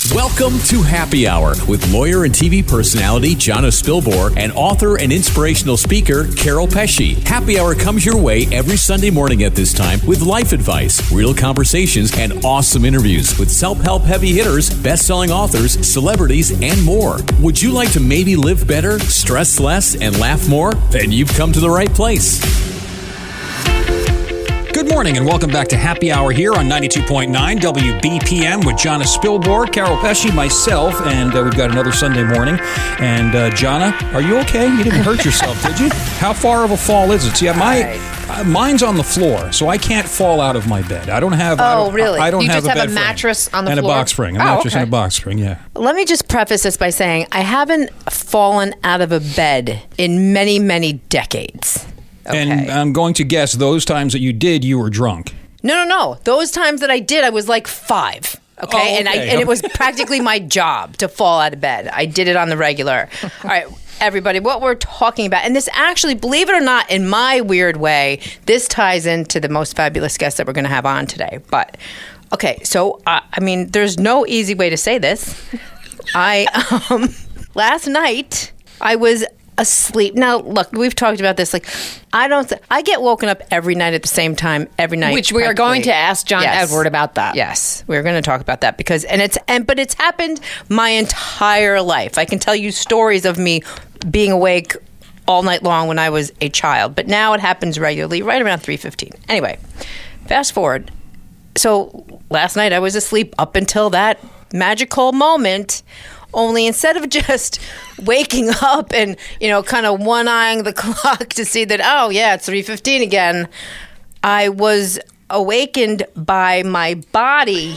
Welcome to Happy Hour with lawyer and TV personality Jonna Spilbor and author and inspirational speaker Carol Pesci. Happy Hour comes your way every Sunday morning at this time with life advice, real conversations, and awesome interviews with self-help heavy hitters, best-selling authors, celebrities, and more. Would you like to maybe live better, stress less, and laugh more? Then you've come to the right place. Good morning and welcome back to Happy Hour here on 92.9 WBPM with Jonna Spilbor, Carol Pesci, myself, and we've got another Sunday morning. And Jonna, are you okay? You didn't hurt yourself, did you? How far of a fall is it? See, mine's on the floor, so I can't fall out of my bed. I don't have. Really? I don't you have just a have bed a mattress on the and floor a box spring. A mattress and a box spring. Yeah. Let me just preface this by saying I haven't fallen out of a bed in many, many decades. Okay. And I'm going to guess those times that you did, you were drunk. No. Those times that I did, I was like 5. Okay, and it was practically my job to fall out of bed. I did it on the regular. All right, everybody, what we're talking about, and this actually, believe it or not, in my weird way, this ties into the most fabulous guest that we're going to have on today. But okay, so there's no easy way to say this. Last night I was asleep. Now, look, we've talked about this. I get woken up every night at the same time, every night. Which we are going to ask John Edward about that. Yes, we're going to talk about that but it's happened my entire life. I can tell you stories of me being awake all night long when I was a child, but now it happens regularly, right around 3:15. Anyway, fast forward. So last night I was asleep up until that magical moment. Only instead of just waking up and, kind of one-eyeing the clock to see that, it's 3:15 again, I was awakened by my body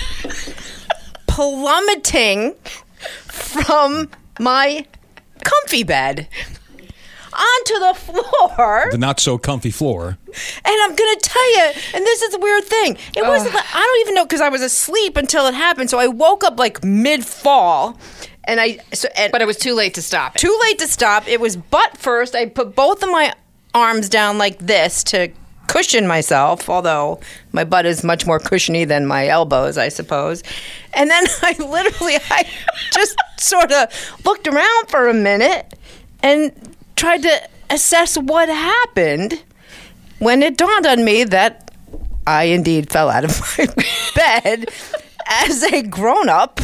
plummeting from my comfy bed onto the floor. The not-so-comfy floor. And I'm going to tell you, and this is a weird thing. It wasn't, I don't even know, because I was asleep until it happened. So I woke up mid-fall. But it was too late to stop it. Too late to stop. It was butt first. I put both of my arms down like this to cushion myself, although my butt is much more cushiony than my elbows, I suppose. And then I just sort of looked around for a minute and tried to assess what happened when it dawned on me that I indeed fell out of my bed as a grown-up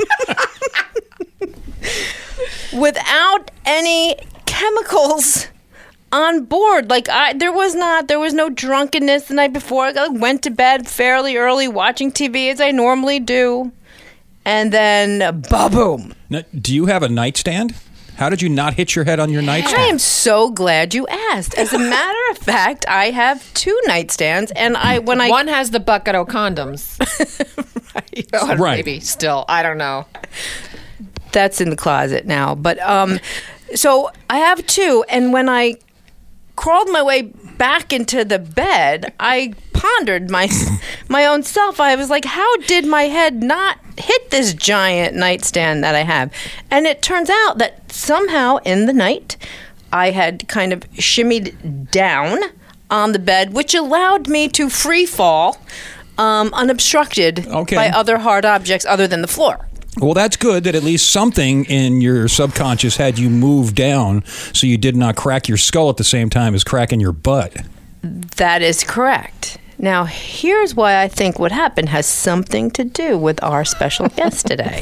without any chemicals on board. There was no drunkenness the night before. I went to bed fairly early watching TV as I normally do. And then, ba-boom. Now, do you have a nightstand? How did you not hit your head on your nightstand? I am so glad you asked. As a matter of fact, I have 2 nightstands, and one has the bucket of condoms. Right. Maybe still, I don't know. That's in the closet now, but so I have 2, and when I crawled my way back into the bed, I pondered my own self. I was like, how did my head not hit this giant nightstand that I have? And it turns out that somehow in the night, I had kind of shimmied down on the bed, which allowed me to free fall unobstructed by other hard objects other than the floor. Well, that's good that at least something in your subconscious had you move down so you did not crack your skull at the same time as cracking your butt. That is correct. Now, here's why I think what happened has something to do with our special guest today.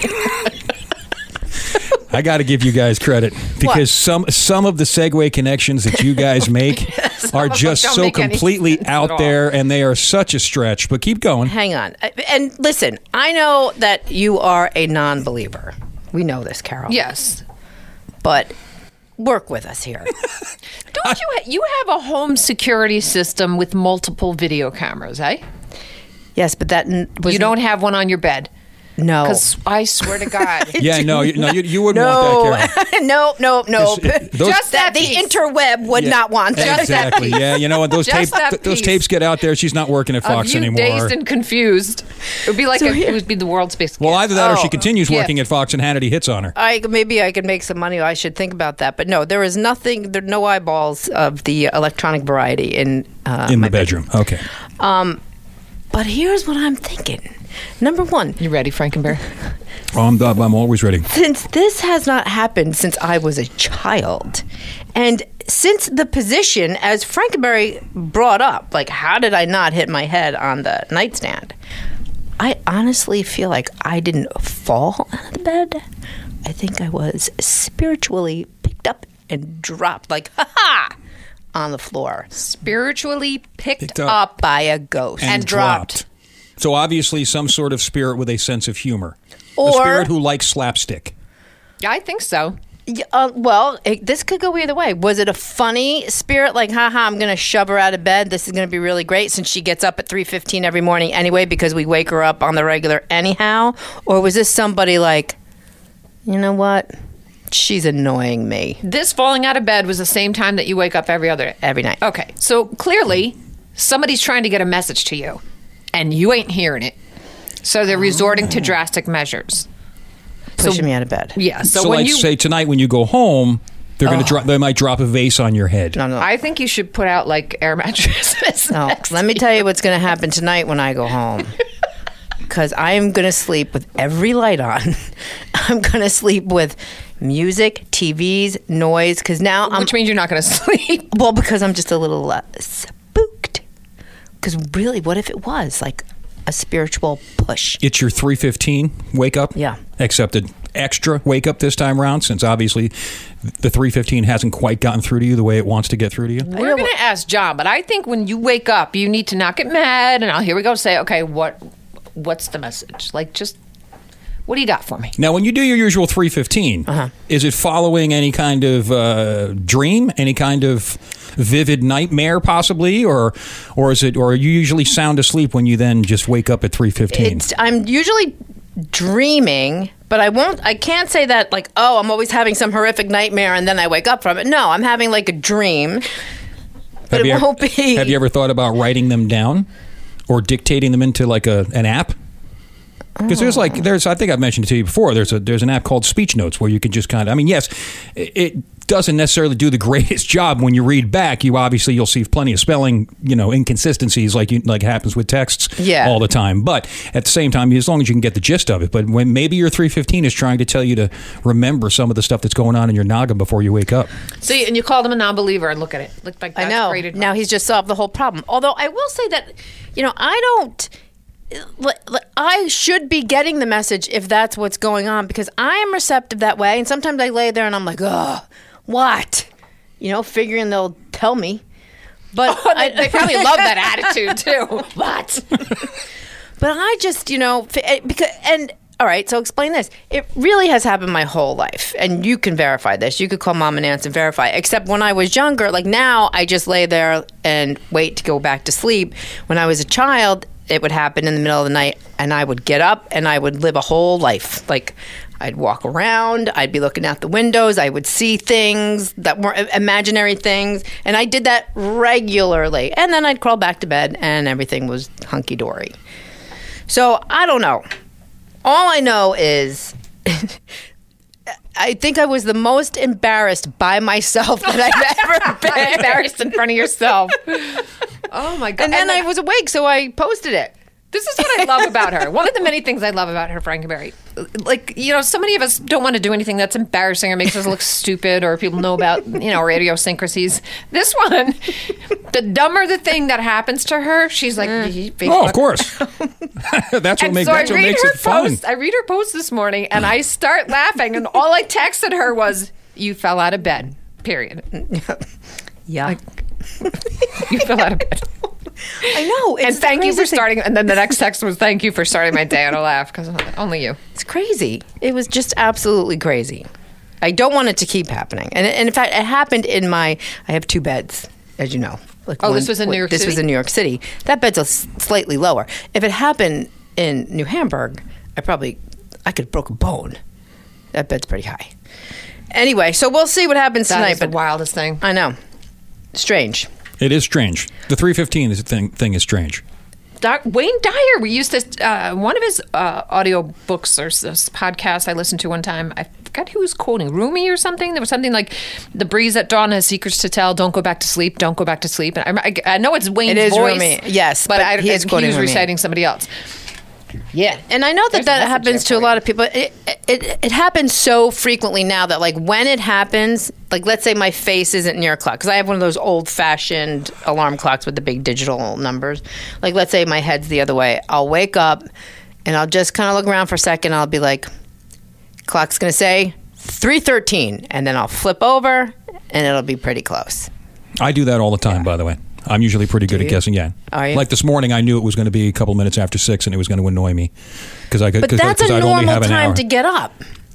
I got to give you guys credit because some of the segue connections that you guys make are just so completely out there, and they are such a stretch. But keep going. Hang on. And listen, I know that you are a non-believer. We know this, Carol. Yes. But work with us here. Don't you have a home security system with multiple video cameras, eh? Yes, but that was... You don't have one on your bed? No. Because I swear to God. You wouldn't want that, Carol. No. Just that the interweb would not want that. Exactly. Yeah, you know what? Those tapes get out there. She's not working at Fox anymore. Dazed and confused. It would be like it would be the world's biggest. Well, either that or she continues working at Fox and Hannity hits on her. Maybe I could make some money. I should think about that. But no, there is nothing. There are no eyeballs of the electronic variety in the bedroom. Okay. But here's what I'm thinking. Number one, You ready, Frankenberry? I'm always ready. since this has not happened since I was a child, and since the position, as Frankenberry brought up, like, how did I not hit my head on the nightstand? I honestly feel like I didn't fall out of the bed. I think I was spiritually picked up and dropped, like, ha-ha, on the floor Spiritually picked up. up. by a ghost. And dropped. So obviously some sort of spirit with a sense of humor. A Or- spirit who likes slapstick. I think so. Yeah, this could go either way. Was it a funny spirit, like, haha, I'm going to shove her out of bed. This is going to be really great since she gets up at 3:15 every morning anyway because we wake her up on the regular anyhow? Or was this somebody like, you know what? She's annoying me This falling out of bed was the same time that you wake up every night. Okay, so clearly somebody's trying to get a message to you, and you ain't hearing it. So they're resorting to drastic measures. Pushing me out of bed. Yeah. So, So when like you, say tonight when you go home, they're going to drop. They might drop a vase on your head. No. I think you should put out like air mattresses. No, let me tell you what's going to happen tonight when I go home. Because I am going to sleep with every light on. I'm going to sleep with music, TVs, noise. Because now I'm... Which means you're not going to sleep. Well, because I'm just a little spooked. Because really, what if it was like a spiritual push? It's your 3:15 wake up. Yeah. Except an extra wake up this time around, since obviously the 3:15 hasn't quite gotten through to you the way it wants to get through to you. We're going to ask John, but I think when you wake up, you need to not get mad. And here we go. Say, okay, what's the message? Like, just what do you got for me? Now, when you do your usual 3:15, is it following any kind of dream, any kind of vivid nightmare, possibly, or is it, or are you usually sound asleep when you then just wake up at 3:15? I'm usually dreaming, but I can't say that like, oh, I'm always having some horrific nightmare and then I wake up from it. No, I'm having like a dream. But it won't be. Have you ever thought about writing them down or dictating them into like an app? Because there's I think I've mentioned it to you before. There's an app called Speech Notes where you can just kind of, I mean, yes, it doesn't necessarily do the greatest job when you read back. You'll see plenty of spelling, inconsistencies like happens with texts all the time. But at the same time, as long as you can get the gist of it. But when maybe your 3:15 is trying to tell you to remember some of the stuff that's going on in your noggin before you wake up. See, and you call them a non-believer and look at it. Look like that's I know. great advice. Now he's just solved the whole problem. Although I will say that, I should be getting the message if that's what's going on because I am receptive that way. And sometimes I lay there and I'm like, oh, what? Figuring they'll tell me. But they probably love that attitude too. What? But I just, all right, so explain this. It really has happened my whole life. And you can verify this. You could call Mom and Aunt and verify. Except when I was younger, like now, I just lay there and wait to go back to sleep. When I was a child, it would happen in the middle of the night, and I would get up and I would live a whole life. Like, I'd walk around, I'd be looking out the windows, I would see things that were imaginary things, and I did that regularly. And then I'd crawl back to bed, and everything was hunky-dory. So, I don't know. All I know is I think I was the most embarrassed by myself that I've ever been. Embarrassed in front of yourself. Oh my God. And then I was awake, so I posted it. This is what I love about her. One of the many things I love about her, Frankenberry. Like, so many of us don't want to do anything that's embarrassing or makes us look stupid or people know about, our idiosyncrasies. This one, the dumber the thing that happens to her, she's like, Facebook. Oh, of course. That's what makes it fun. I read her post this morning and I start laughing and all I texted her was, you fell out of bed, period. Yeah. You fell out of bed. I know. And thank you for starting. And then the next text was, thank you for starting my day on a laugh because only you. It's crazy. It was just absolutely crazy. I don't want it to keep happening. And in fact, it happened I have 2 beds, as you know. This was in New York City? This was in New York City. That bed's slightly lower. If it happened in New Hamburg, I could have broke a bone. That bed's pretty high. Anyway, so we'll see what happens tonight. That is the wildest thing. I know. Strange. It is strange. The 3:15 thing is strange. Wayne Dyer, we used to, one of his audio books or podcast I listened to one time, I forgot who was quoting, Rumi or something. There was something like, the breeze at dawn has secrets to tell, don't go back to sleep, don't go back to sleep. And I know it's Wayne's voice. Rumi, yes. But he was quoting reciting somebody else. Yeah. And I know that There's a happens message to there a lot of people. It happens so frequently now that, like, when it happens, like, let's say my face isn't near a clock, because I have one of those old-fashioned alarm clocks with the big digital numbers. Like, let's say my head's the other way. I'll wake up, and I'll just kind of look around for a second. I'll be like, clock's going to say 3:13, and then I'll flip over, and it'll be pretty close. I do that all the time, by the way. I'm usually pretty good at guessing. Yeah. Are you? Like this morning, I knew it was going to be a couple minutes after 6, and it was going to annoy me because I could. But that's a I'd only normal have an time hour. to get up.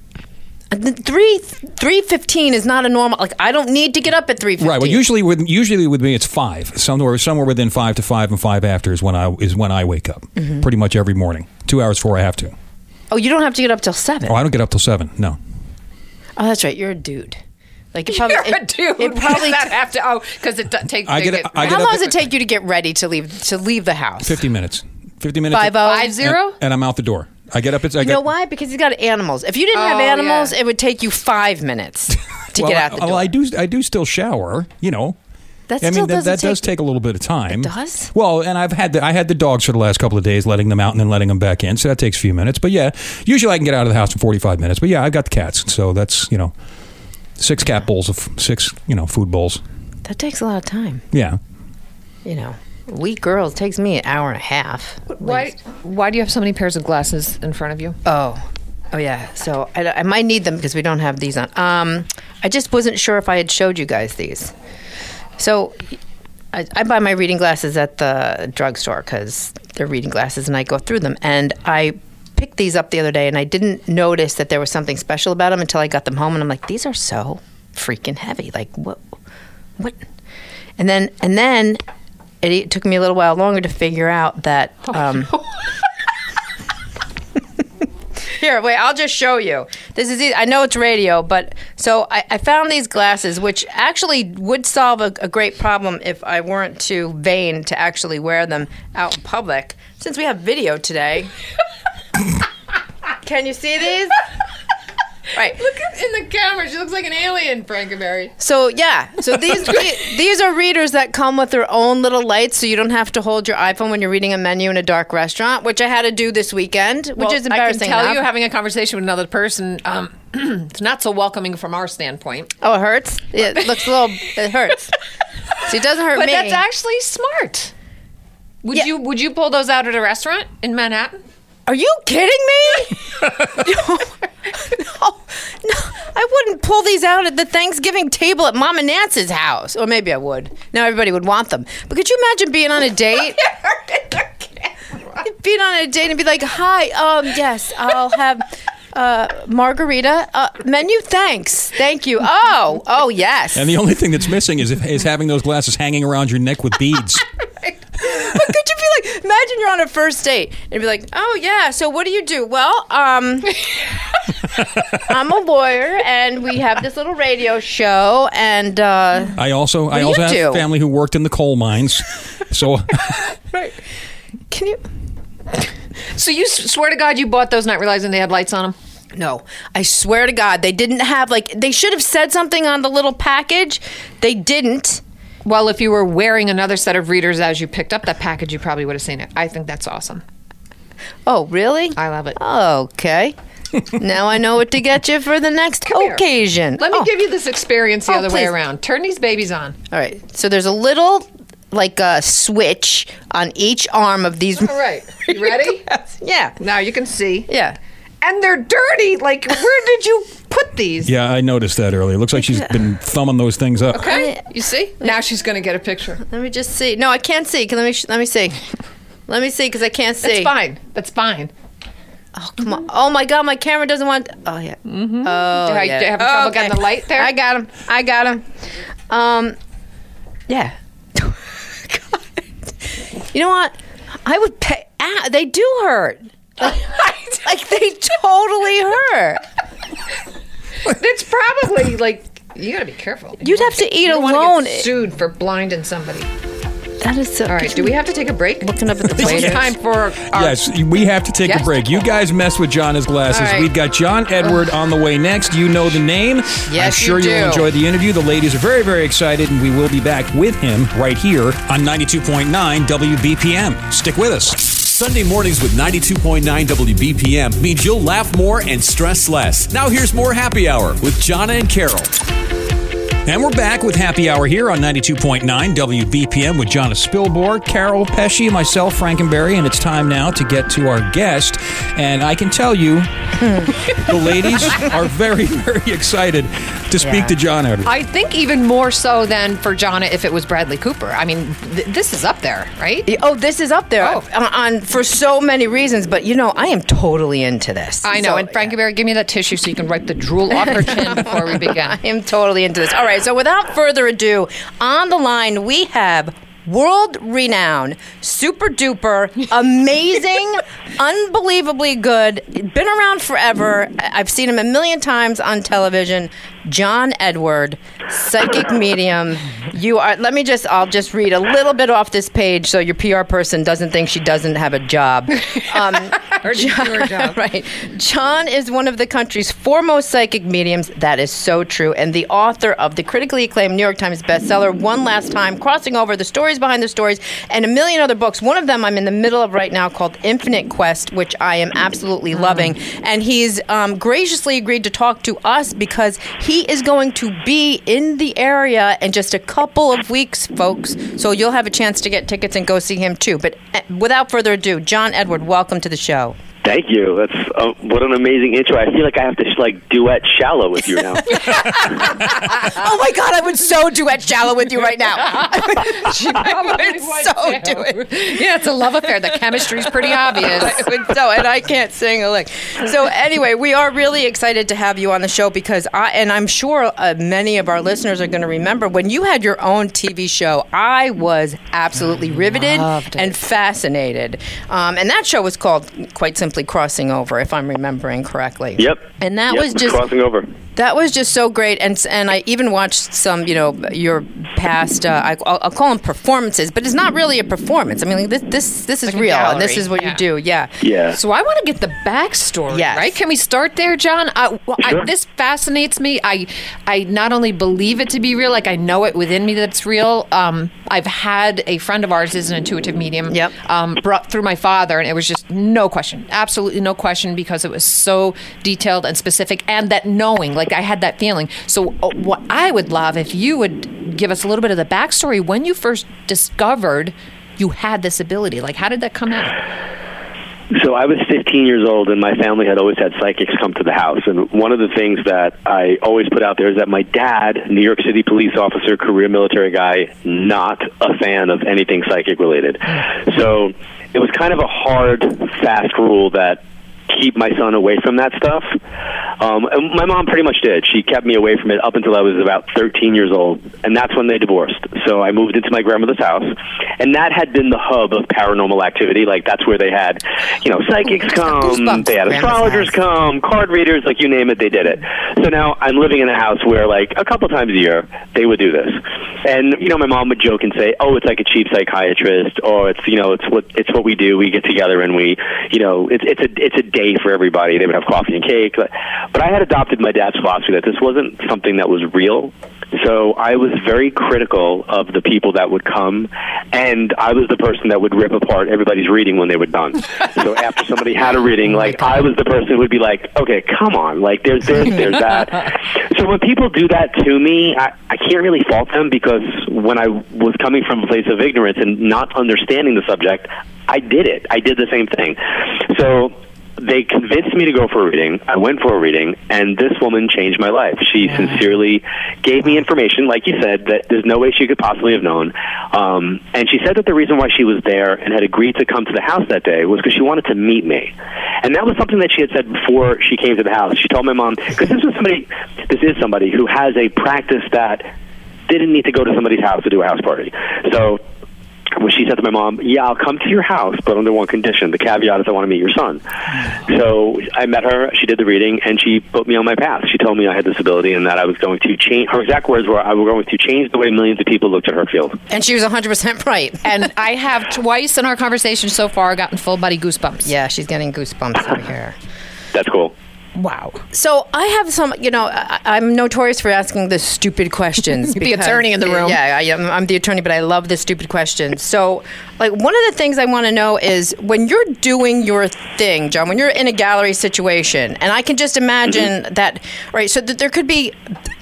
3:15 is not a normal. Like, I don't need to get up at 3:15. Right. Well, usually with me, it's 5. Somewhere within 5 to 5 and 5 after is when I wake up. Mm-hmm. Pretty much every morning. 2 hours before I have to. Oh, you don't have to get up till 7. Oh, I don't get up till 7. No. Oh, that's right. You're a dude. Like, You're a dude. It probably. Does that have to? Oh, because it takes. I get How up long does at- it take you to get ready to leave the house? 50 minutes. 50 minutes. 50? And I'm out the door. I get up. You know why? Because he's got animals. If you didn't have animals, it would take you 5 minutes to get out the door. Well, I do still shower. You know. That I still mean, that doesn't does take a little bit of time. It does? Well, and I had the dogs for the last couple of days, letting them out and then letting them back in. So that takes a few minutes. But yeah, usually I can get out of the house in 45 minutes. But yeah, I've got the cats. So that's, 6 cat bowls of 6, food bowls. That takes a lot of time. Yeah. We girls, it takes me an hour and a half. Why do you have so many pairs of glasses in front of you? Oh yeah. So I might need them because we don't have these on. I just wasn't sure if I had showed you guys these. So I buy my reading glasses at the drugstore because they're reading glasses, and I go through them. And I picked these up the other day, and I didn't notice that there was something special about them until I got them home, and I'm like, these are so freaking heavy. Like, what? And then it took me a little while longer to figure out that. Here, wait, I'll just show you. This is easy. I know it's radio, but so I found these glasses, which actually would solve a great problem if I weren't too vain to actually wear them out in public. Since we have video today. Can you see these? Right. Look in the camera. She looks like an alien, Frankenberry. So these are readers that come with their own little lights, so you don't have to hold your iPhone when you're reading a menu in a dark restaurant, which I had to do this weekend, which is embarrassing. I can tell enough. you, having a conversation with another person, it's not so welcoming from our standpoint. Oh, it hurts? It looks a little. It hurts. See, it doesn't hurt But me. that's actually smart. Would you pull those out at a restaurant in Manhattan? Are you kidding me? No, I wouldn't pull these out at the Thanksgiving table at Mom and Nance's house. Or maybe I would. Now everybody would want them. But could you imagine being on a date? Being on a date and be like, hi, yes, I'll have margarita. Menu, thanks. Thank you. Oh, yes. And the only thing that's missing is having those glasses hanging around your neck with beads. But could you be like, imagine you're on a first date and be like, oh yeah, so what do you do? Well, I'm a lawyer and we have this little radio show, and I also do you have do? family who worked in the coal mines. So right. Can you? So you swear to God you bought those not realizing they had lights on them? No, I swear to God, they didn't have, like, they should have said something on the little package. They didn't. Well, if you were wearing another set of readers as you picked up that package, you probably would have seen it. I think that's awesome. Oh, really? I love it. Okay. Now I know what to get you for the next here. occasion. Let me give you this experience the other way please. around. Turn these babies on. All right. So there's a little, like, a switch on each arm of these. All right. You ready? Yeah. Now you can see. Yeah. And they're dirty. Like, where did you put these? yeah, I noticed that earlier. Looks like she's been thumbing those things up. Okay. You see? Now she's going to get a picture. Let me just see. No, I can't see. Let me see. Let me see, because I can't see. That's fine. That's fine. Oh, come on. Oh, my God. My camera doesn't want. Oh, yeah. Mm-hmm. Oh, Do you have trouble getting the light there? I got him. Yeah. God. You know what? I would pay. They do hurt. Like, they totally hurt. It's probably like, you got to be careful. You'd have to eat you don't alone. want to get sued for blinding somebody. That is so. All right. Do we have to take a break? Looking up at the waiters. It's time for our Yes, we have to take a Guest? break. You guys mess with Jonna's glasses. All right. We've got John Edward on the way next. You know the name. I'm sure you you'll do. enjoy the interview. The ladies are very, very excited, and we will be back with him right here on 92.9 WBPM. Stick with us. Sunday mornings with 92.9 WBPM means you'll laugh more and stress less. Now here's more Happy Hour with Jonna and Carol. And we're back with Happy Hour here on 92.9 WBPM with Jonna Spilborg, Carol Pesci, myself, Frankenberry, and it's time now to get to our guest. And I can tell you, the ladies are very, very excited to speak to Jonna. I think even more so than for Jonna if it was Bradley Cooper. I mean, this is up there, right? Oh, this is up there for so many reasons. But, I am totally into this. I know. And Frankenberry, give me that tissue so you can wipe the drool off her chin before we begin. I am totally into this. All right. So without further ado, on the line we have world-renowned, super-duper, amazing, unbelievably good, been around forever. I've seen him a million times on television. John Edward, psychic medium. I'll just read a little bit off this page so your PR person doesn't think she doesn't have a job. Job. Right. John is one of the country's foremost psychic mediums. That is so true. And the author of the critically acclaimed New York Times bestseller, One Last Time, Crossing Over, The Stories Behind the Stories, and a million other books. One of them I'm in the middle of right now called Infinite Quest, which I am absolutely loving. And he's graciously agreed to talk to us because he is going to be in the area in just a couple of weeks, folks. So you'll have a chance to get tickets and go see him too. But without further ado, John Edward, welcome to the show. Thank you. That's what an amazing intro. I feel like I have to duet Shallow with you now. Oh my God, I would so duet Shallow with you right now. I would so do it. Yeah, it's a love affair. The chemistry's pretty obvious. And I can't sing a lick. So anyway, we are really excited to have you on the show because I'm sure many of our listeners are going to remember when you had your own TV show. I was absolutely riveted and fascinated. And that show was called, quite simply, Crossing Over, if I'm remembering correctly. Yep. And that was just Crossing Over. That was just so great, and I even watched some, your past. I'll call them performances, but it's not really a performance. I mean, this is like real, gallery. and this is what you do. Yeah. Yeah. So I want to get the backstory, Yes. right? Can we start there, John? Sure. This fascinates me. I not only believe it to be real, like I know it within me that it's real. I've had a friend of ours is an intuitive medium. Yep. Brought through my father, and it was just no question, absolutely no question, because it was so detailed and specific, and that knowing, like I had that feeling. So what I would love if you would give us a little bit of the backstory when you first discovered you had this ability. Like, how did that come out? So I was 15 years old, and my family had always had psychics come to the house. And one of the things that I always put out there is that my dad, New York City police officer, career military guy, not a fan of anything psychic related. So it was kind of a hard, fast rule that keep my son away from that stuff. And my mom pretty much did. She kept me away from it up until I was about 13 years old, and that's when they divorced. So I moved into my grandmother's house, and that had been the hub of paranormal activity. Like, that's where they had, psychics come, Goosebumps. they had astrologers come, card readers, like, you name it, they did it. So now I'm living in a house where, like, a couple times a year, they would do this. And, my mom would joke and say, oh, it's like a cheap psychiatrist, or it's what we do. We get together and we, it's a day for everybody. They would have coffee and cake. But I had adopted my dad's philosophy that this wasn't something that was real. So I was very critical of the people that would come, and I was the person that would rip apart everybody's reading when they were done. So after somebody had a reading, like, I was the person who would be like, okay, come on, like, there's this, there's that. So when people do that to me, I can't really fault them, because when I was coming from a place of ignorance and not understanding the subject, I did it. I did the same thing. So they convinced me to go for a reading. I went for a reading, and this woman changed my life. She sincerely gave me information, like you said, that there's no way she could possibly have known. And she said that the reason why she was there and had agreed to come to the house that day was because she wanted to meet me. And that was something that she had said before she came to the house. She told my mom, because this is somebody who has a practice that didn't need to go to somebody's house to do a house party. So when she said to my mom, yeah, I'll come to your house, but under one condition. The caveat is I want to meet your son. So I met her, she did the reading, and she put me on my path. She told me I had this ability and that I was going to change, her exact words were, I was going to change the way millions of people looked at her field. And she was 100% right. And I have twice in our conversation so far gotten full body goosebumps. Yeah, she's getting goosebumps over here. That's cool. Wow. So I have some, I'm notorious for asking the stupid questions. The attorney in the room. Yeah, I'm the attorney, but I love the stupid questions. So, like, one of the things I want to know is when you're doing your thing, John, when you're in a gallery situation, and I can just imagine that, right, so that there could be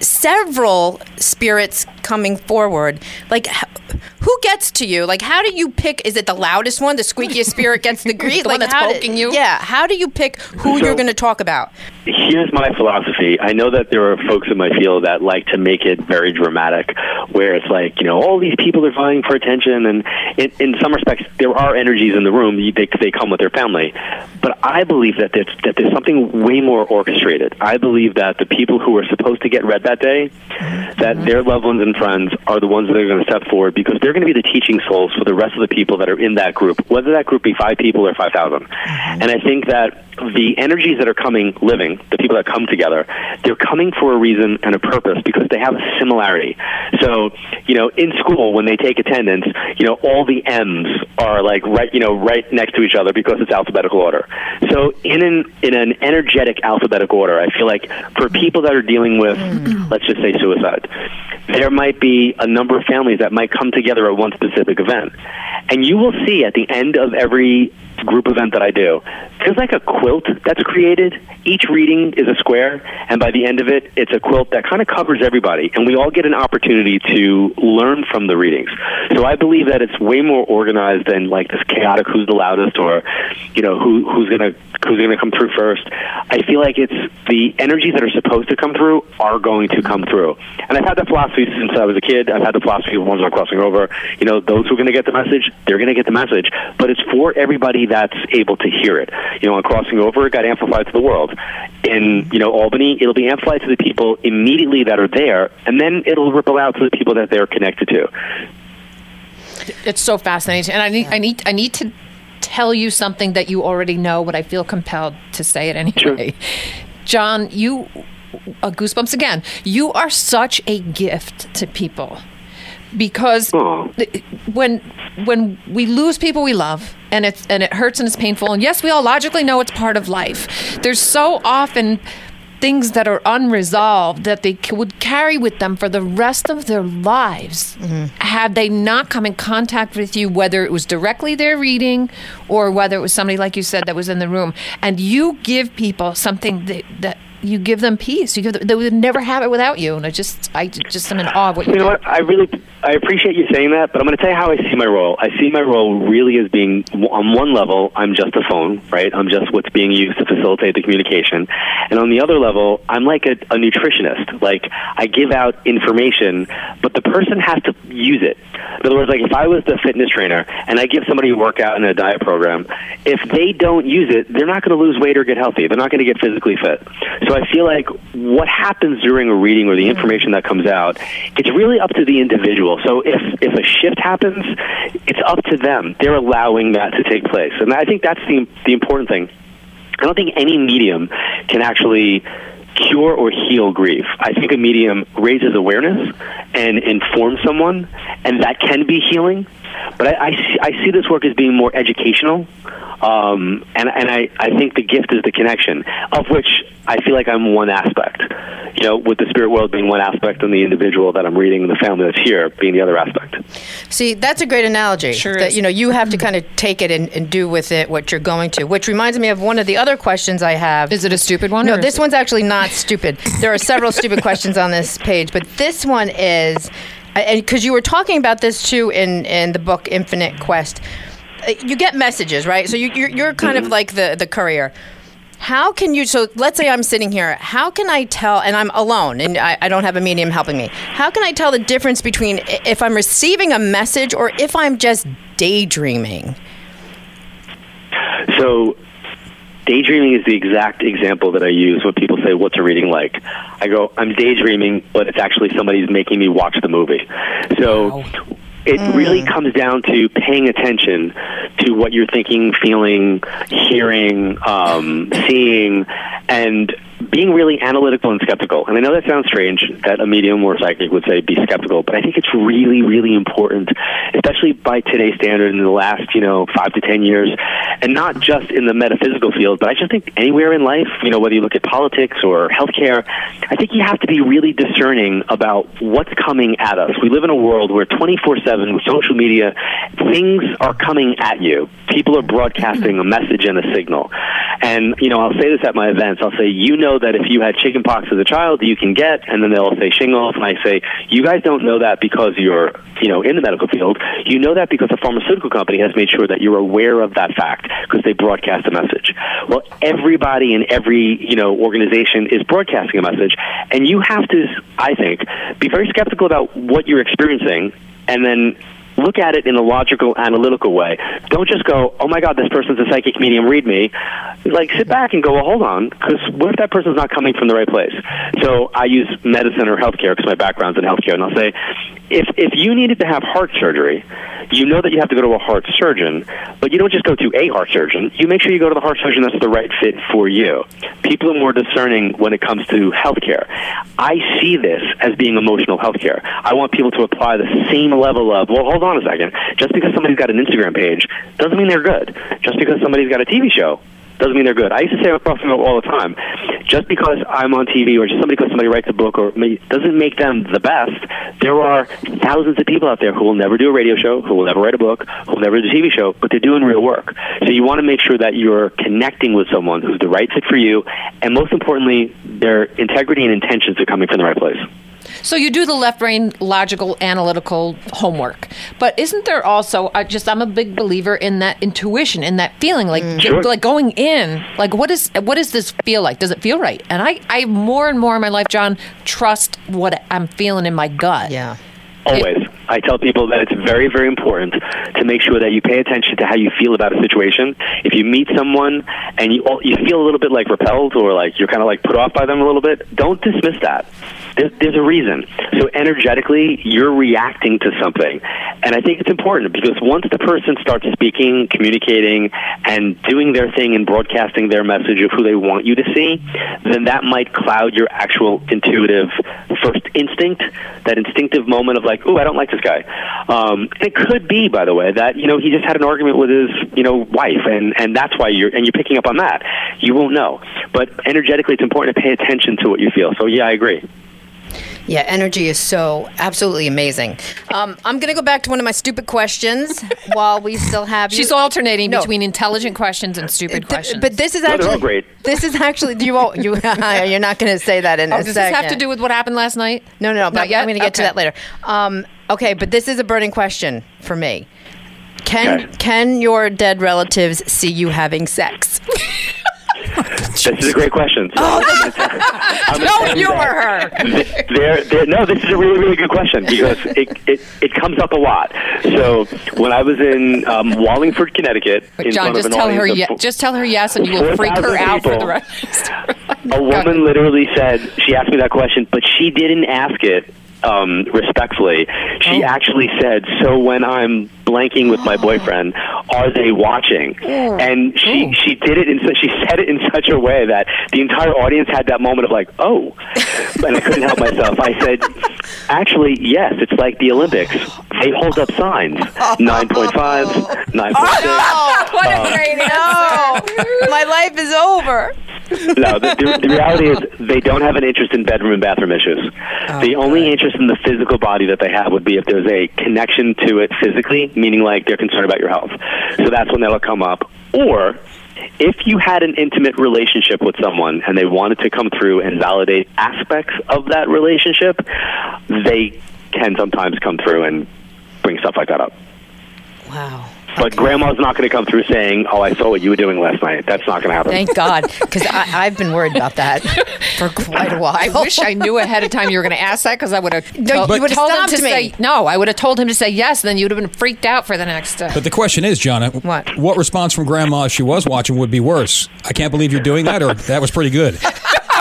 several spirits coming forward. Like, who gets to you? Like, how do you pick? Is it the loudest one? The squeakiest spirit gets the greet? The one that's poking you? Yeah. How do you pick who you're going to talk about? Here's my philosophy. I know that there are folks in my field that like to make it very dramatic, where it's like, all these people are vying for attention, and in some respects, there are energies in the room. They come with their family. But I believe that there's something way more orchestrated. I believe that the people who are supposed to get read that day, that their loved ones and friends are the ones that are going to step forward, because they're going to be the teaching souls for the rest of the people that are in that group, whether that group be 5 people or 5,000. And I think that the energies that are coming, living, the people that come together, they're coming for a reason and a purpose because they have a similarity. So, in school, when they take attendance, all the M's are like right next to each other because it's alphabetical order. So in an energetic alphabetical order, I feel like for people that are dealing with, let's just say, suicide, there might be a number of families that might come together at one specific event. And you will see at the end of every group event that I do, there's like a quilt that's created. Each reading is a square, and by the end of it, it's a quilt that kind of covers everybody, and we all get an opportunity to learn from the readings. So I believe that it's way more organized than like this chaotic who's the loudest, or who's gonna come through first. I feel like it's the energies that are supposed to come through are going to come through. And I've had that philosophy since I was a kid. I've had the philosophy of ones that are crossing over. Those who are going to get the message, they're going to get the message. But it's for everybody that's able to hear it. On crossing over, it got amplified to the world. In Albany, it'll be amplified to the people immediately that are there, and then it'll ripple out to the people that they're connected to. It's so fascinating, and I need to tell you something that you already know, but I feel compelled to say it anyway. Sure. John, you goosebumps again. You are such a gift to people, because when we lose people we love, and it hurts and it's painful, and yes, we all logically know it's part of life. There's so often things that are unresolved that they would carry with them for the rest of their lives had they not come in contact with you, whether it was directly their reading or whether it was somebody, like you said, that was in the room. And you give people something that you give them peace. They would never have it without you. And I just am in awe of what you do. You know what? I appreciate you saying that, but I'm going to tell you how I see my role. I see my role really as being, on one level, I'm just a phone, right? I'm just what's being used to facilitate the communication. And on the other level, I'm like a nutritionist. Like, I give out information, but the person has to use it. In other words, like, if I was the fitness trainer and I give somebody a workout and a diet program, if they don't use it, they're not going to lose weight or get healthy. They're not going to get physically fit. So I feel like what happens during a reading or the information that comes out, it's really up to the individual. So if a shift happens, it's up to them. They're allowing that to take place. And I think that's the important thing. I don't think any medium can actually cure or heal grief. I think a medium raises awareness and informs someone, and that can be healing. But I see this work as being more educational, and I think the gift is the connection, of which I feel like I'm one aspect. With the spirit world being one aspect and the individual that I'm reading and the family that's here being the other aspect. See, that's a great analogy. Sure that, is. You have to kind of take it and do with it what you're going to, which reminds me of one of the other questions I have. Is it a stupid one? No, or this one's actually not stupid. There are several stupid questions on this page, but this one is, and because you were talking about this too in the book Infinite Quest, you get messages, right? So you're kind of like the courier. How can you, so let's say I'm sitting here, how can I tell, and I'm alone, and I don't have a medium helping me, how can I tell the difference between if I'm receiving a message or if I'm just daydreaming? So daydreaming is the exact example that I use when people say, what's a reading like? I go, I'm daydreaming, but it's actually somebody's making me watch the movie. So it really comes down to paying attention to what you're thinking, feeling, hearing, seeing, and being really analytical and skeptical. And I know that sounds strange that a medium or psychic would say be skeptical, but I think it's really, really important, especially by today's standard in the last, 5 to 10 years, and not just in the metaphysical field, but I just think anywhere in life, whether you look at politics or healthcare, I think you have to be really discerning about what's coming at us. We live in a world where 24/7 with social media, things are coming at you. People are broadcasting a message and a signal. And, I'll say this at my events. I'll say, that if you had chicken pox as a child, you can get, and then they'll say shingles, and I say, you guys don't know that because you're, in the medical field. You know that because a pharmaceutical company has made sure that you're aware of that fact because they broadcast a message. Well, everybody in every, organization is broadcasting a message, and you have to, I think, be very skeptical about what you're experiencing, and then look at it in a logical, analytical way. Don't just go, oh my God, this person's a psychic medium, read me. Like, sit back and go, well, hold on, because what if that person's not coming from the right place? So I use medicine or healthcare because my background's in healthcare, and I'll say, if you needed to have heart surgery, you know that you have to go to a heart surgeon, but you don't just go to a heart surgeon. You make sure you go to the heart surgeon that's the right fit for you. People are more discerning when it comes to healthcare. I see this as being emotional healthcare. I want people to apply the same level of, well, hold on a second. Just because somebody's got an Instagram page doesn't mean they're good. Just because somebody's got a TV show doesn't mean they're good. I used to say across the road all the time, just because I'm on TV or just because somebody writes a book or doesn't make them the best. There are thousands of people out there who will never do a radio show, who will never write a book, who will never do a TV show, but they're doing real work. So you want to make sure that you're connecting with someone who's the right fit for you, and most importantly, their integrity and intentions are coming from the right place. So you do the left brain logical analytical homework, but isn't there also I'm a big believer in that intuition, in that feeling, like like going in, like what does this feel like? Does it feel right? And I more and more in my life, John, trust what I'm feeling in my gut. Yeah. Always. I tell people that it's very, very important to make sure that you pay attention to how you feel about a situation. If you meet someone and you feel a little bit like repelled or like you're kind of like put off by them a little bit, don't dismiss that. There's a reason. So energetically, you're reacting to something. And I think it's important because once the person starts speaking, communicating, and doing their thing and broadcasting their message of who they want you to see, then that might cloud your actual intuitive first instinct, that instinctive moment of like, ooh, I don't like this guy. It could be, by the way, that, he just had an argument with his, wife, and that's why you're picking up on that. You won't know. But energetically, it's important to pay attention to what you feel. So, yeah, I agree. Yeah, energy is so absolutely amazing. I'm going to go back to one of my stupid questions while we still have you. She's alternating between intelligent questions and stupid questions. But this is actually they're all great. This is actually you're not going to say that in a second. Does this have to do with what happened last night? No. Not yet? I'm going to get to that later. Okay, but this is a burning question for me. Can your dead relatives see you having sex? This is a great question. So Don't humor her. No, this is a really, really good question because it comes up a lot. So when I was in Wallingford, Connecticut, John, just tell her yes, and you will freak her out for the rest. A woman literally said, she asked me that question, but she didn't ask it respectfully. She actually said, so when I'm blanking with my boyfriend, are they watching? And she did it, she said it in such a way that the entire audience had that moment of like, oh, and I couldn't help myself. I said, actually, yes, it's like the Olympics. They hold up signs. 9.5, 9.6. What a great answer. My life is over. No, the reality is they don't have an interest in bedroom and bathroom issues. The only interest in the physical body that they have would be if there's a connection to it physically, meaning like they're concerned about your health. So that's when that'll come up. Or if you had an intimate relationship with someone and they wanted to come through and validate aspects of that relationship, they can sometimes come through and bring stuff like that up. Wow. But Grandma's not going to come through saying, oh, I saw what you were doing last night. That's not going to happen. Thank God, because I've been worried about that for quite a while. I wish I knew ahead of time you were going to ask that because I would have told him to me. say no. I would have told him to say yes, and then you would have been freaked out for the next. But the question is, Jonna, what response from Grandma if she was watching would be worse? I can't believe you're doing that, or that was pretty good.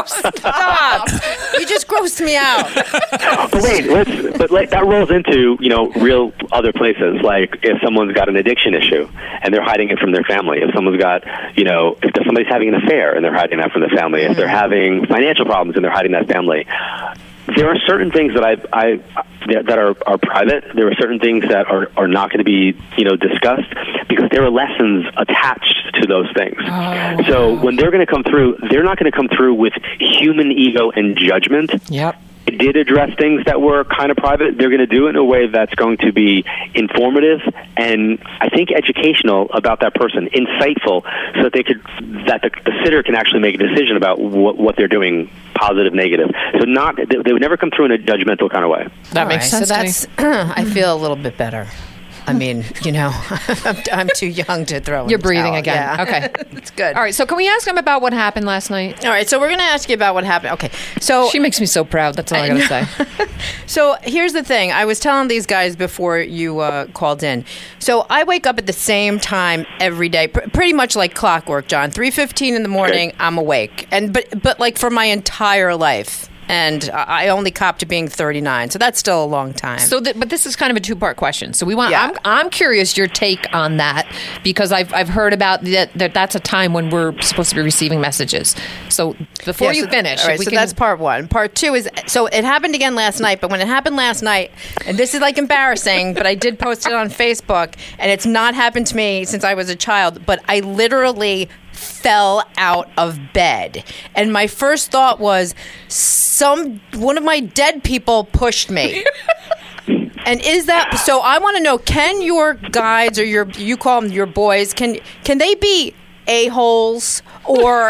Stop. You just grossed me out. But wait, but like that rolls into, real other places. Like if someone's got an addiction issue and they're hiding it from their family. If someone's got, if somebody's having an affair and they're hiding that from their family. If they're having financial problems and they're hiding that family. There are certain things that that are private. There are certain things that are not going to be, discussed because there are lessons attached to those things. Oh, so when they're going to come through, they're not going to come through with human ego and judgment. Yep. They did address things that were kind of private. They're going to do it in a way that's going to be informative and I think educational about that person, insightful, so that the sitter can actually make a decision about what they're doing, positive, negative. So they would never come through in a judgmental kind of way. That makes sense. So that's I feel a little bit better. I mean, I'm too young to throw in You're the breathing towel. again. Yeah. Okay. It's good. All right, so can we ask him about what happened last night? All right, so we're going to ask you about what happened. Okay, so She makes me so proud. That's all I got to say. So here's the thing. I was telling these guys before you called in. So I wake up at the same time every day, pretty much like clockwork, John. 3:15 in the morning, Okay. I'm awake, and but like for my entire life. And I only copped to being 39, so that's still a long time. So, but this is kind of a two-part question. So we want. Yeah. I'm curious your take on that because I've heard about that's a time when we're supposed to be receiving messages. So before you finish, all right, if we so can- that's part one. Part two is so it happened again last night. But when it happened last night, and this is like embarrassing, but I did post it on Facebook, and it's not happened to me since I was a child. But I literally fell out of bed, and my first thought was one of my dead people pushed me. And is that so? I want to know: can your guides or you call them your boys? Can they be a-holes or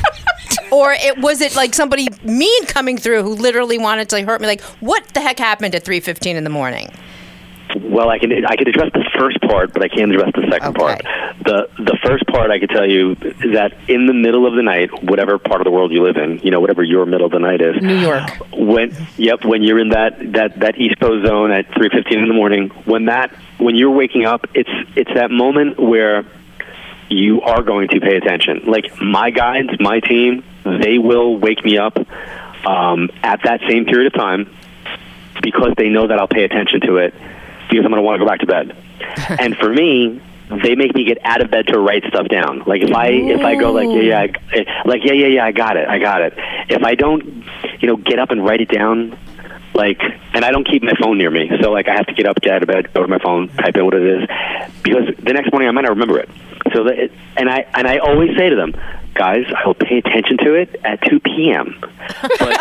was it like somebody mean coming through who literally wanted to hurt me? Like, what the heck happened at 3:15 in the morning? Well, I can address the first part, but I can't address the second part. The first part I could tell you is that in the middle of the night, whatever part of the world you live in, whatever your middle of the night is, New York. When you're in that East Coast zone at 3:15 in the morning, when you're waking up, it's that moment where you are going to pay attention. Like my guides, my team, they will wake me up at that same period of time because they know that I'll pay attention to it. Because I'm going to want to go back to bed. And for me, they make me get out of bed to write stuff down. Like if I go I got it. If I don't, get up and write it down, and I don't keep my phone near me, so I have to get up, get out of bed, go to my phone, type in what it is, because the next morning I might not remember it. So and I always say to them, guys, I will pay attention to it at 2 p.m. But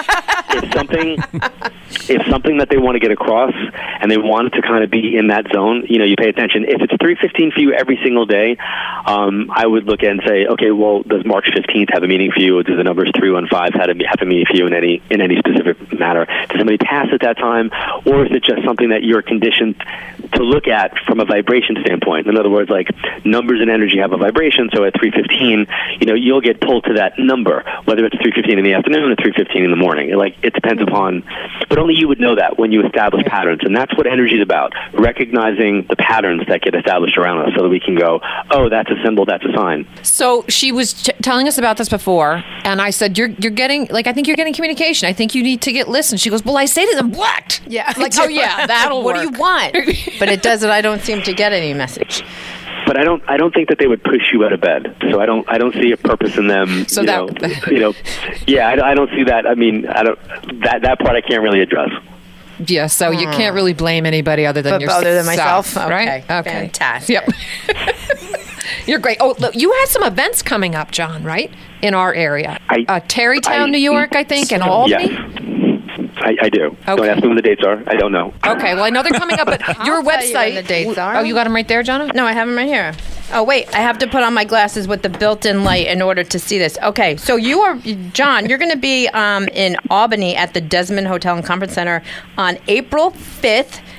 if something that they want to get across and they want to kind of be in that zone, you pay attention. If it's 3:15 for you every single day, I would look at and say, okay, well, does March 15th have a meaning for you? Or do the numbers 315 have a meaning for you in any specific matter? Does somebody pass at that time, or is it just something that you're conditioned to look at from a vibration standpoint? In other words, like numbers and energy have a vibration, so at 3:15, you'll get pulled to that number, whether it's 3:15 in the afternoon or 3:15 in the morning. It depends upon, but only you would know that when you establish patterns, and that's what energy is about: recognizing the patterns that get established around us, so that we can go, oh, that's a symbol, that's a sign. So she was telling us about this before, and I said, "You're getting I think you're getting communication. I think you need to get listened." She goes, "Well, I say to them, what? Yeah. Oh yeah, that'll what work. do you want? But it doesn't. I don't seem to get any message. But I don't think that they would push you out of bed. So I don't see a purpose in them. So yeah, I don't see that. I mean, that part I can't really address. Yeah, so you can't really blame anybody other than yourself. Other than myself, right? Okay, fantastic. Yep. You're great. Oh, look, you had some events coming up, John, right? In our area, Tarrytown, New York, I think, and Albany. Yes. I do. Okay. Don't ask me when the dates are. I don't know. Okay, well, I know they're coming up, but your I'll tell you website. when the dates are. Oh, you got them right there, John? No, I have them right here. Oh, wait. I have to put on my glasses with the built-in light in order to see this. Okay, so John, you're going to be in Albany at the Desmond Hotel and Conference Center on April 5th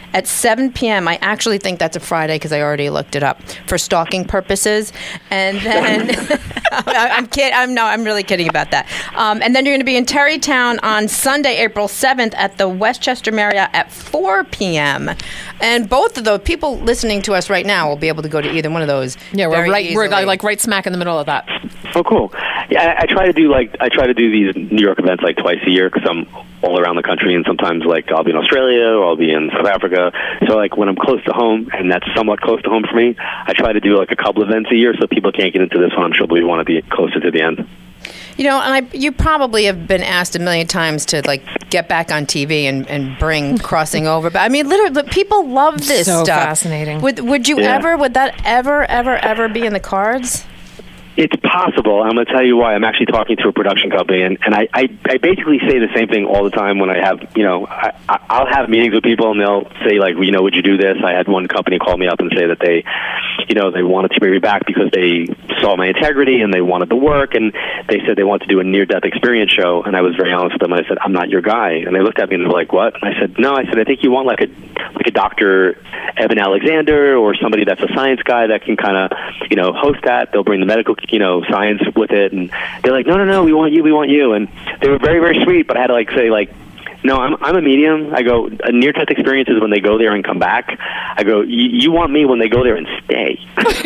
at 7 p.m. I actually think that's a Friday because I already looked it up for stalking purposes. And then I'm really kidding about that. And then you're going to be in Terrytown on Sunday, April 7th at the Westchester Marriott at 4 p.m. And both of those people listening to us right now will be able to go to either one of those. Yeah, we're like right smack in the middle of that. Oh, cool. Yeah, I try to do these New York events like twice a year because I'm all around the country, and sometimes like I'll be in Australia or I'll be in South Africa. So like when I'm close to home, and that's somewhat close to home for me, I try to do like a couple events a year so people can't get into this one. I'm sure we want to be closer to the end. You know, and you probably have been asked a million times to like get back on TV and bring Crossing Over. But I mean, literally, but people love this so stuff. Fascinating. Would that ever be in the cards? It's possible. I'm going to tell you why. I'm actually talking to a production company, and I basically say the same thing all the time when I have, I'll have meetings with people, and they'll say, like, would you do this? I had one company call me up and say that they wanted to bring me back because they saw my integrity and they wanted the work, and they said they wanted to do a near-death experience show, and I was very honest with them, and I said, I'm not your guy. And they looked at me and they were like, what? And I said, no. I said, I think you want like a Dr. Evan Alexander or somebody that's a science guy that can kind of, host that. They'll bring the medical science with it, and they're like, no, we want you, and they were very, very sweet, but I had to say no, I'm a medium. I go, a near-death experience is when they go there and come back. I go, you want me when they go there and stay.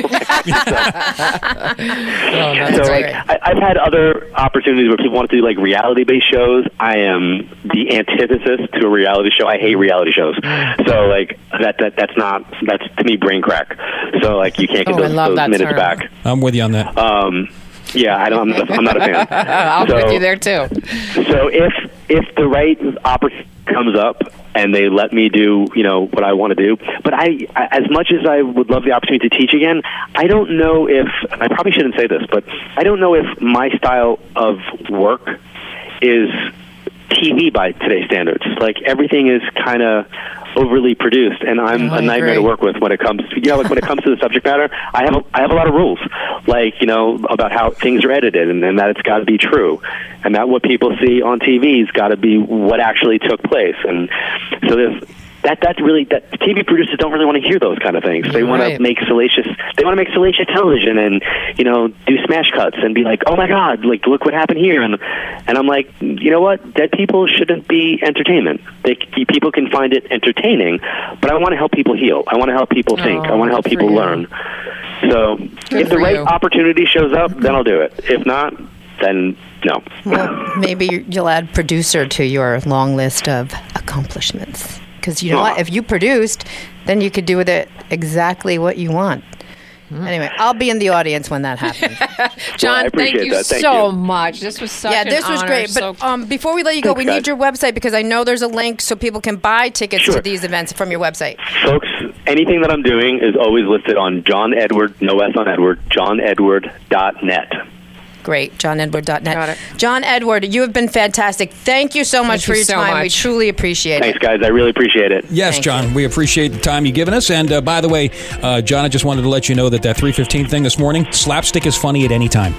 I've had other opportunities where people want to do reality based shows. I am the antithesis to a reality show. I hate reality shows. So that's to me brain crack. So you can't get those minutes back. I'm with you on that. Yeah, I'm not a fan. I'm with you there too. So if the right opportunity comes up and they let me do what I want to do, but I as much as I would love the opportunity to teach again, I don't know if, I probably shouldn't say this, but I don't know if my style of work is TV by today's standards. Everything is kind of overly produced, and I'm a nightmare to work with when it comes to, when it comes to the subject matter. I have a lot of rules, about how things are edited, and that it's got to be true, and that what people see on TV has got to be what actually took place. And so there's that's really, that TV producers don't really want to hear those kind of things. They want to make salacious television and do smash cuts and be like, oh my God, look what happened here, and I'm like, you know what, dead people shouldn't be entertainment. People can find it entertaining, but I want to help people heal. I want to help people think. I want to help people learn. So if the right opportunity shows up, then I'll do it. If not, then no. Well, maybe you'll add producer to your long list of accomplishments. Because you know what? If you produced, then you could do with it exactly what you want. Anyway, I'll be in the audience when that happens. John, thank you so much. This was such an this was honor. great. But before we let you go, we need your website because I know there's a link so people can buy tickets to these events from your website. Folks, anything that I'm doing is always listed on John Edward, no S on Edward, johnedward.net. Great, johnedward.net. Got it. John Edward, you have been fantastic. Thank you so much for your time. We truly appreciate it. Thanks, guys. I really appreciate it. Yes, John, we appreciate the time you've given us. And by the way, John, I just wanted to let you know that 3:15 thing this morning, slapstick is funny at any time.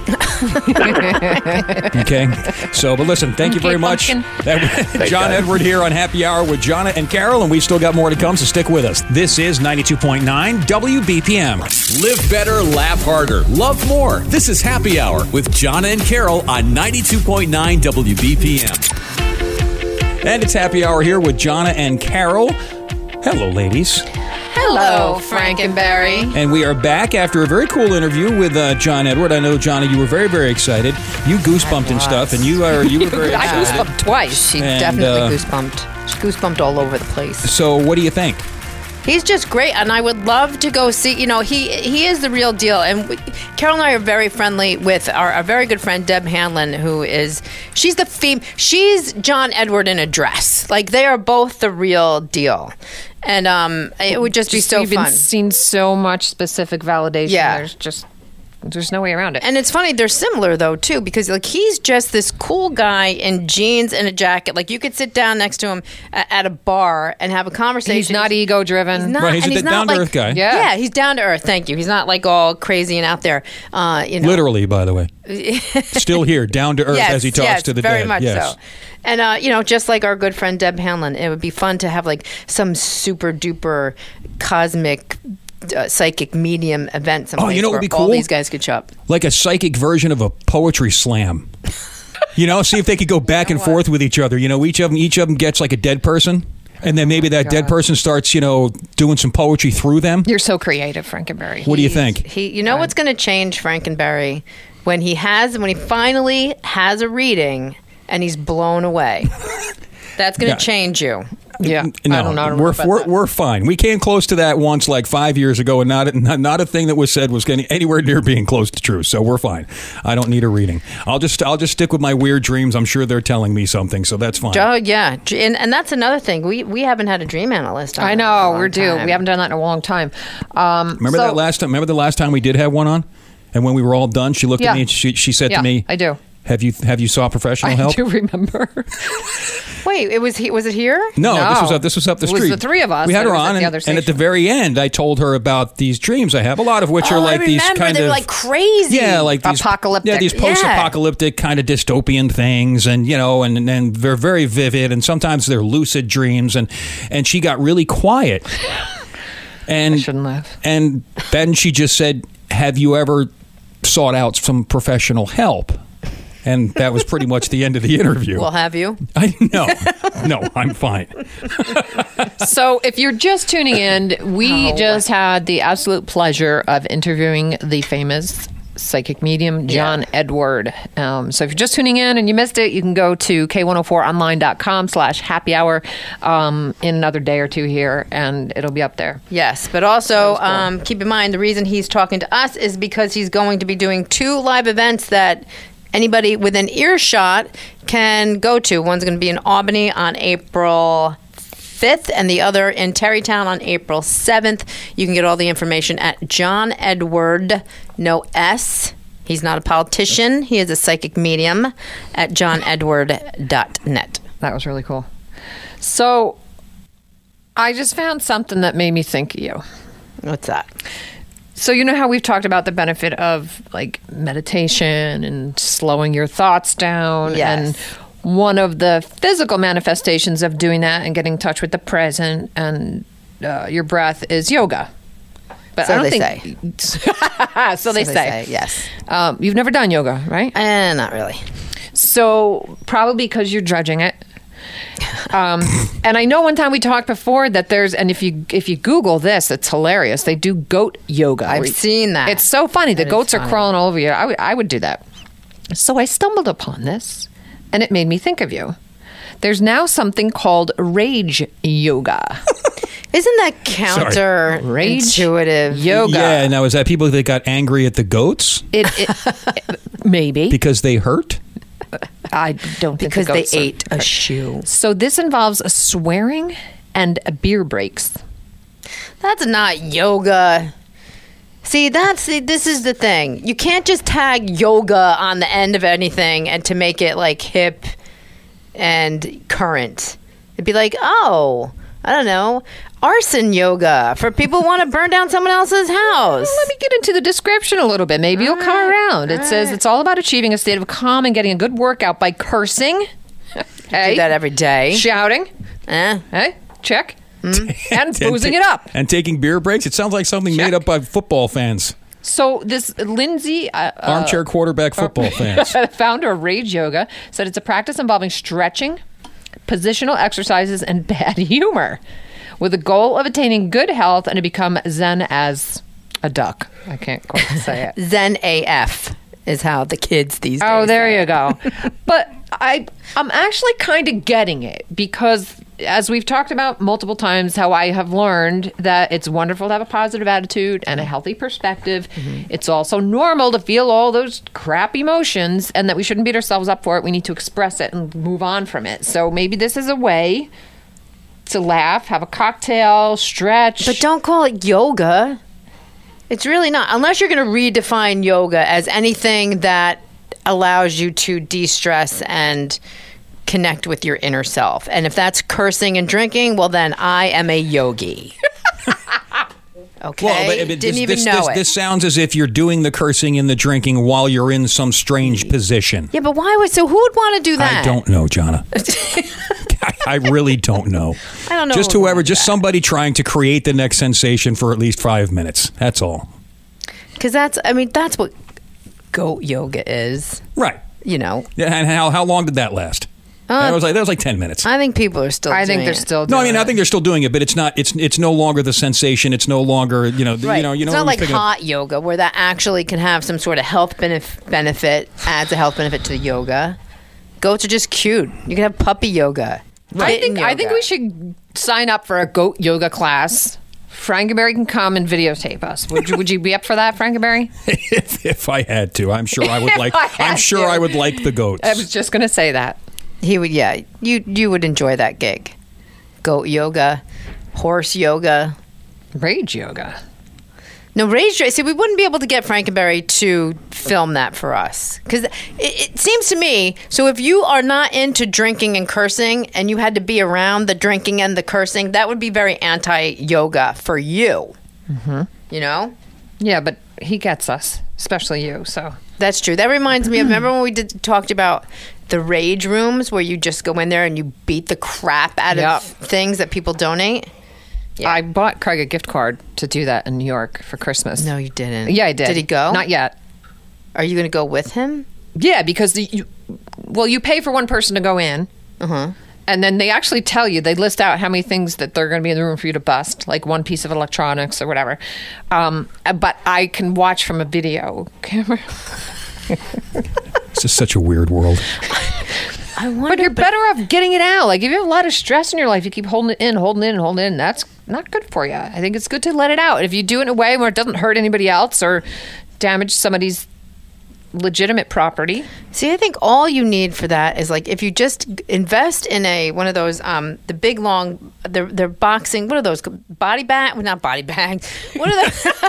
Okay? So, but listen, thank you very much. John Edward here on Happy Hour with Jonna and Carol, and we've still got more to come, so stick with us. This is 92.9 WBPM. Live better, laugh harder, love more. This is Happy Hour with Jonna and Carol on 92.9 WBPM. And it's Happy Hour here with Jonna and Carol. Hello, ladies. Hello, Frankenberry. And we are back after a very cool interview with John Edward. I know, Jonna, you were very, very excited. You goosebumped and stuff, and you were very excited. I goosebumped twice. She definitely goosebumped. She goosebumped all over the place. So what do you think? He's just great, and I would love to go see. He is the real deal. And Carol and I are very friendly with our very good friend Deb Hanlon, she's John Edward in a dress. They are both the real deal, and it would just be so fun. We've seen so much specific validation. Yeah. There's just There's no way around it. And it's funny, they're similar though too, because like he's just this cool guy in jeans and a jacket. Like you could sit down next to him at a bar and have a conversation. He's not ego driven. He's not, Right, he's and a down-to-earth guy. Yeah, he's down to earth. Thank you. He's not like all crazy and out there. Literally, by the way. Still here, down to earth as he talks to the very dead. much Yes. so. And just like our good friend Deb Hanlon, it would be fun to have like some super duper cosmic psychic medium event someplace you know what where would be all cool? these guys could show up. Like a psychic version of a poetry slam. See if they could go back and forth with each other. Each of them gets like a dead person. And then maybe that dead person starts, doing some poetry through them. You're so creative, Frankenberry. What do you think? What's going to change Frankenberry when he finally has a reading and he's blown away. That's going to change you. Yeah, No, I don't know. we're fine. We came close to that once, like 5 years ago, and not a thing that was said was getting anywhere near being close to truth. So we're fine. I don't need a reading. I'll just stick with my weird dreams. I'm sure they're telling me something, so that's fine. Oh yeah, and that's another thing. We haven't had a dream analyst on. I in a know long we're due. time. We haven't done that in a long time. Remember that last time? Remember the last time we did have one on, and when we were all done, she looked at me and she said to me, I do. Have you sought professional help? I do remember. Wait, was it here? No, No. this was up the It was street. the three of us We had that her was at on, the other and at the station. very end, I told her about these dreams I have. A lot of which are like I these remember. kind They were of like crazy. yeah, like these Apocalyptic. Yeah, these post-apocalyptic kind of dystopian things, and and they're very vivid, and sometimes they're lucid dreams, and she got really quiet. And I shouldn't laugh. And then she just said, "Have you ever sought out some professional help?" And that was pretty much the end of the interview. Well, have you? No, I'm fine. So if you're just tuning in, we just had the absolute pleasure of interviewing the famous psychic medium, John Edward. So if you're just tuning in and you missed it, you can go to k104online.com/happy hour in another day or two here, and it'll be up there. Yes, but also keep in mind the reason he's talking to us is because he's going to be doing 2 live events that anybody within earshot can go to. One's going to be in Albany on April 5th and the other in Terrytown on April 7th. You can get all the information at John Edward, no S. He's not a politician. He is a psychic medium at johnedward.net. That was really cool. So I just found something that made me think of you. What's that? So you know how we've talked about the benefit of like meditation and slowing your thoughts down. Yes. And one of the physical manifestations of doing that and getting in touch with the present and your breath is yoga. But So I don't they think so they say. Yes. You've never done yoga, right? Not really. So probably because you're judging it. And I know one time we talked before that and if you Google this, it's hilarious. They do goat yoga. I've seen that. It's so funny. The That is goats are funny. crawling all over you. I would do that. So I stumbled upon this, and it made me think of you. There's now something called rage yoga. Isn't that counterintuitive? Yoga. Yeah, now is that people that got angry at the goats Maybe. because they hurt? I don't think Because the they goats are- ate a shoe. So this involves swearing and beer breaks. That's not yoga. See, this is the thing. You can't just tag yoga on the end of anything and to make it like hip and current. It'd be like, oh, I don't know, arson yoga for people who want to burn down someone else's house. Let me get into the description a little bit. Maybe you'll come around. It says it's all about achieving a state of calm and getting a good workout by cursing. Hey. Do that every day. Shouting. Hey, check. And boozing it up. And taking beer breaks? It sounds like something made up by football fans. So this Lindsay, Armchair quarterback football fans. founder of Rage Yoga, said it's a practice involving stretching, positional exercises, and bad humor, with the goal of attaining good health and to become zen as a duck. I can't quite say it. Zen AF is how the kids these days Oh, there say. you go. But I'm actually kind of getting it because, as we've talked about multiple times, how I have learned that it's wonderful to have a positive attitude and a healthy perspective. Mm-hmm. It's also normal to feel all those crap emotions and that we shouldn't beat ourselves up for it. We need to express it and move on from it. So maybe this is a way to laugh, have a cocktail, stretch. But don't call it yoga. It's really not. Unless you're going to redefine yoga as anything that allows you to de-stress and connect with your inner self. And if that's cursing and drinking, well, then I am a yogi. Okay? Well, but Didn't even know it. This sounds as if you're doing the cursing and the drinking while you're in some strange position. Yeah, but why would... So who would want to do that? I don't know, Jonna. I really don't know. I don't know. Just whoever, just somebody trying to create the next sensation for at least 5 minutes. That's all. Because that's what goat yoga is. Right. You know. Yeah, and how long did that last? That was like 10 minutes. I think people are still doing it. I think they're still doing No, I mean, I think they're still doing it, but it's not. It's no longer the sensation. It's no longer, Right. It's not like hot yoga where that actually can have some sort of health benefit, adds a health benefit to the yoga. Goats are just cute. You can have puppy yoga. I think we should sign up for a goat yoga class. Frankenberry can come and videotape us. Would you be up for that, Frankenberry? if I had to, I'm sure I would like. I would like the goats. I was just going to say that. He would, yeah. You would enjoy that gig. Goat yoga, horse yoga, Rage yoga. No, rage. See, we wouldn't be able to get Frankenberry to film that for us because it seems to me. So if you are not into drinking and cursing, and you had to be around the drinking and the cursing, that would be very anti-yoga for you. Mm-hmm. You know? Yeah, but he gets us, especially you. So that's true. That reminds me of, remember when we talked about the rage rooms where you just go in there and you beat the crap out of things that people donate? Yeah. I bought Craig a gift card to do that in New York for Christmas. No, you didn't. Yeah, I did. Did he go? Not yet. Are you going to go with him? Yeah, because you pay for one person to go in. Uh-huh. And then they actually tell you, they list out how many things that they're going to be in the room for you to bust, like one piece of electronics or whatever. But I can watch from a video camera. It's just such a weird world. But you're better off getting it out. Like, if you have a lot of stress in your life, you keep holding it in. That's not good for you. I think it's good to let it out. If you do it in a way where it doesn't hurt anybody else or damage somebody's legitimate property. See, I think all you need for that is, like, if you just invest in one of those the big long they're boxing, what are those, body bag? Well, not body bags. What are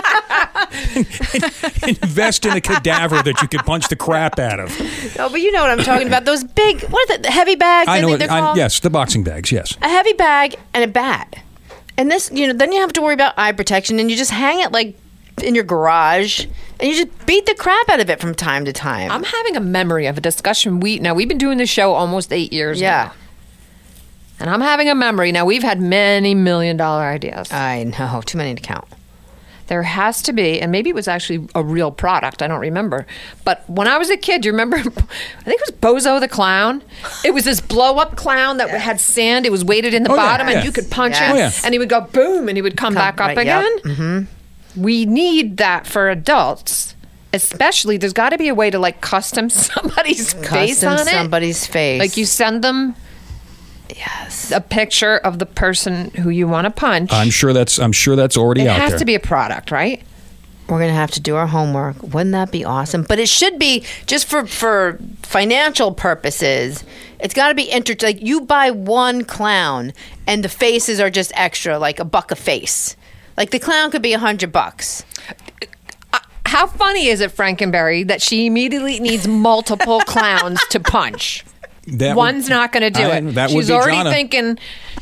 those? Invest in a cadaver that you can punch the crap out of. No, but you know what I'm talking about. Those big, what are the heavy bags? I know. Yes, the boxing bags. Yes, a heavy bag and a bat. And this, then you have to worry about eye protection, and you just hang it like in your garage, and you just beat the crap out of it from time to time. I'm having a memory of a discussion. We've been doing this show almost 8 years now. And I'm having a memory. Now, we've had many $1 million ideas. I know. Too many to count. There has to be, and maybe it was actually a real product. I don't remember. But when I was a kid, you remember, I think it was Bozo the Clown. It was this blow-up clown that had sand. It was weighted in the bottom, and you could punch it, and he would go boom, and he would come back up again. Yep. Mm-hmm. We need that for adults. Especially, there's got to be a way to, like, custom somebody's face on it. Somebody's face. Like, you send them a picture of the person who you want to punch. I'm sure that's already out there. It has to be a product, right? We're going to have to do our homework. Wouldn't that be awesome? But it should be, just for financial purposes, it's got to be like, you buy one clown and the faces are just extra, like $1 a face. Like, the clown could be $100. How funny is it, Frankenberry, that she immediately needs multiple clowns to punch? One's not going to do it. She's already Jonna. Thinking.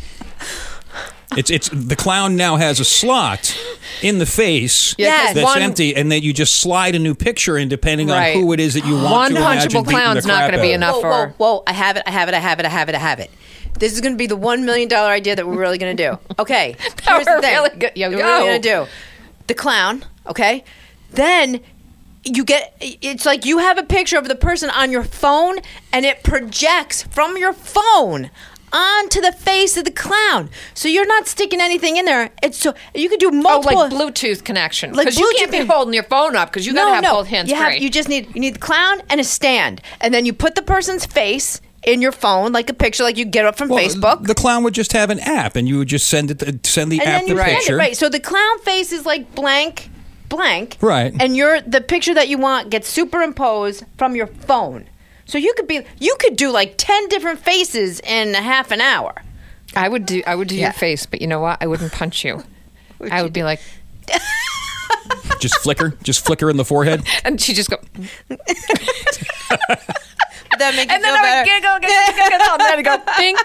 It's the clown now has a slot in the face that's empty, and then you just slide a new picture in depending on who it is that you want one to imagine punchable clown's not going to be enough for her. Whoa, I have it. This is going to be the $1 million idea that we're really going to do. Okay, here's the thing. Really good. We're really going to do the clown, okay? Then it's like you have a picture of the person on your phone, and it projects from your phone onto the face of the clown. So you're not sticking anything in there. You could do multiple. Oh, like Bluetooth connection. Because you can't be holding your phone up because you got to have both hands free. You need the clown and a stand, and then you put the person's face in your phone, like a picture, like you get up from Facebook. The clown would just have an app, and you would just send the app the picture. Right. So the clown face is like blank, right? And the picture that you want gets superimposed from your phone. So you could do like 10 different faces in half an hour. I would do your face, but you know what? I wouldn't punch you. I would be like, Just flicker in the forehead. And she just go, Would that make you and then feel I better? would giggle, and then I go, pink.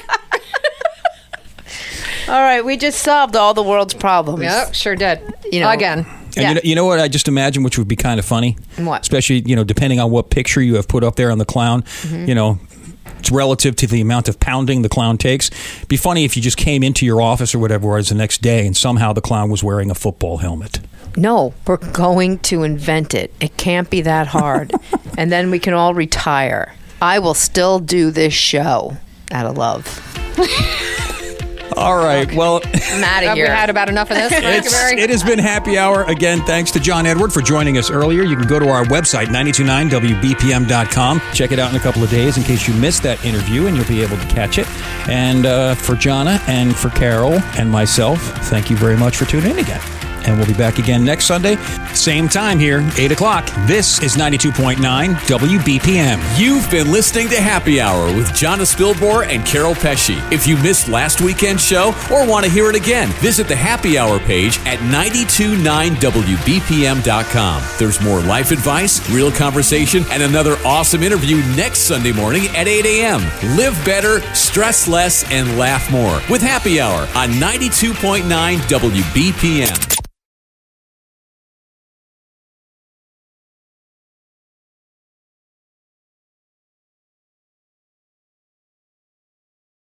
All right, we just solved all the world's problems. Yep, sure did. You know, Again. And you know what I just imagine, which would be kind of funny? What? Especially, depending on what picture you have put up there on the clown, it's relative to the amount of pounding the clown takes. It'd be funny if you just came into your office or whatever it was the next day and somehow the clown was wearing a football helmet. No, we're going to invent it. It can't be that hard. And then we can all retire. I will still do this show out of love. All right. Well, I'm out of Have we here. had about enough of this, Frankenberry? it has been Happy Hour. Again, thanks to John Edward for joining us earlier. You can go to our website, 929WBPM.com. Check it out in a couple of days in case you missed that interview, and you'll be able to catch it. And for Jonna and for Carol and myself, thank you very much for tuning in again. And we'll be back again next Sunday, same time here, 8 o'clock. This is 92.9 WBPM. You've been listening to Happy Hour with Jonna Spilbor and Carol Pesci. If you missed last weekend's show or want to hear it again, visit the Happy Hour page at 929WBPM.com. There's more life advice, real conversation, and another awesome interview next Sunday morning at 8 a.m. Live better, stress less, and laugh more with Happy Hour on 92.9 WBPM.